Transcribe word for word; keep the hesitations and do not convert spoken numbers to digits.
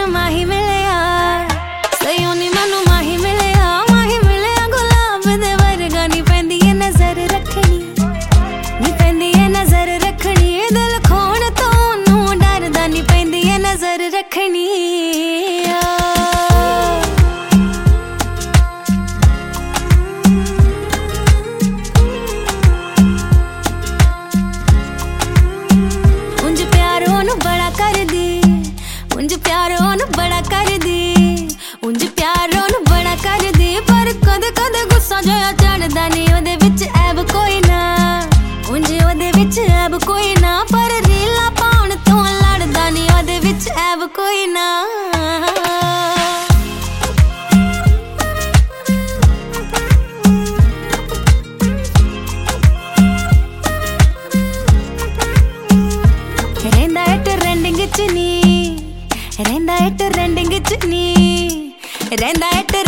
माही मिले यार सही नी मैनू माही मिले आ माही मिले आ गुलाब दे वर्गा नी पैंदी है नजर रखनी नी पैंदी है नजर रखनी दिल खोण तो नू डरदा नी पैंदी है नजर रखनी बड़ा कर दी उंज प्यार ओनू बड़ा कर दी उंज प्यार ओनू बड़ा कर दी पर कद कद गुस्सा जोया चढ़दा नी ओदे विच ऐब कोई ना उंज ओदे विच ऐब कोई ना पर रीला पाउण तो लड़दा नी ओदे विच ऐब कोई ना रहंदा है ट्रेंडिंग च नी रहंदा है